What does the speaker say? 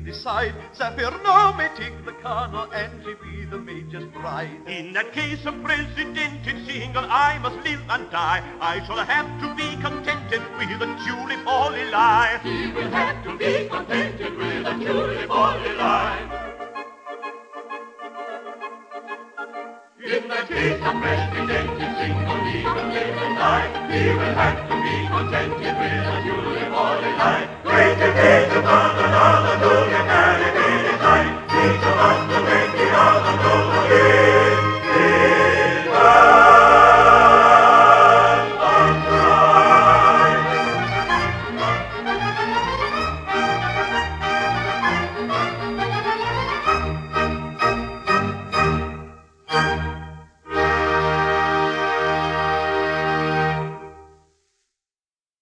decide. Sapphire may take the colonel and she be the major's bride. In that case, a president is single, I must live and die. I shall have to be contented with a tulip or lily. He will have to be contented with a tulip or lily. In that case, a president is single, he can live and die. He will have to be contented with a tulip or lily. Great is the Colonel, Julia Carey, he is right. He's a